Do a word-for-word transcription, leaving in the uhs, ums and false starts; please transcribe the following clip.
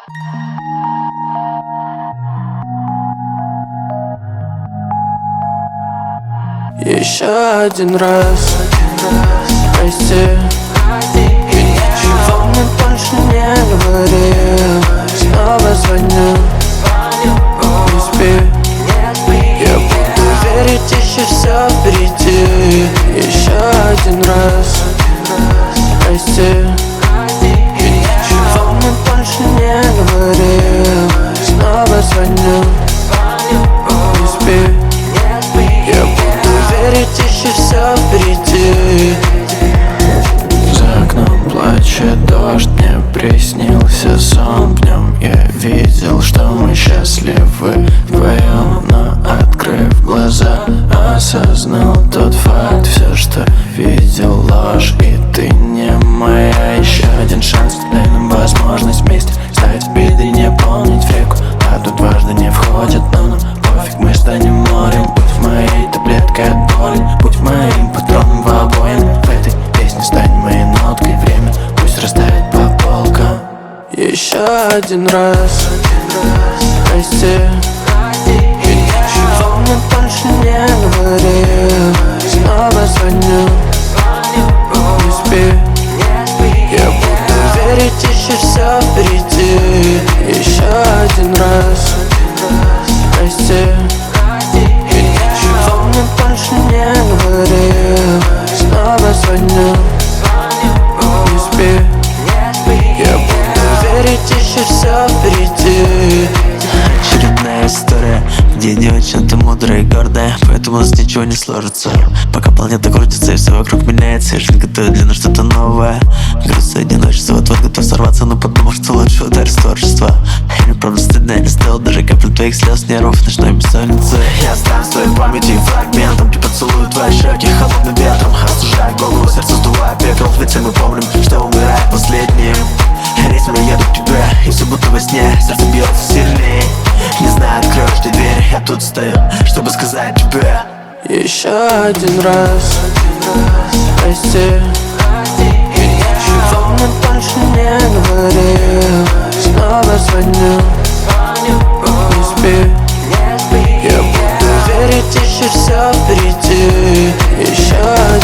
Еще один раз, прости, и ничего мне больше не говорил. Снова звоню, не спи, я буду верить, еще все впереди. Еще один раз, прости, и ничего мне больше не говорил. Снова звоню, не спи, я буду верить, еще все впереди. За окном плачет дождь, мне приснился сон. В нем я видел, что мы счастливы вдвоем, но открыв глаза, осознал тот факт: все, что видел, ложь, и ты не моя. Еще один шанс, дай нам возможность вместе ставить в беды, не помнить в реку. Воду дважды не входит, но нам пофиг, мы станем морем. Будь в моей таблеткой от боли, будь моим патроном в обоим. В этой песне стань моей ноткой, время пусть растает по полкам. Еще один раз, прости, и ничего мне больше не говорил. Снова звоню, не спи, я буду верить, еще все впереди. Еще один раз, прости, и ничего мне больше не говорил. Снова звоню, не спи, я буду верить, еще все впереди. Очередная история, где не очень-то мудрая и гордая, поэтому у нас ничего не сложится. Пока планета крутится и все вокруг меняется, я же готовлю для нас что-то новое. Груз и одиночество, вот-вот готов сорваться, но подумал, что лучше ударь с творчества. И мне правда стыдно, я не стоил даже капли твоих слез, нервов, ночной бессонницы. Я останусь в твоей памяти фрагментом, где поцелую твои щеки холодным ветром. Остужая голову, сердце сдувая пепел, ведь все мы помним, что умирает последним. Рейс мой еду к тебе, и все будто во сне, сердце бьется сильнее. Не знаю, откроешь ты дверь, я тут стою, чтобы сказать тебе. Еще один раз, прости, и ничего мне больше не говорил. Снова звоню, не спи, я буду верить, еще все впереди. Еще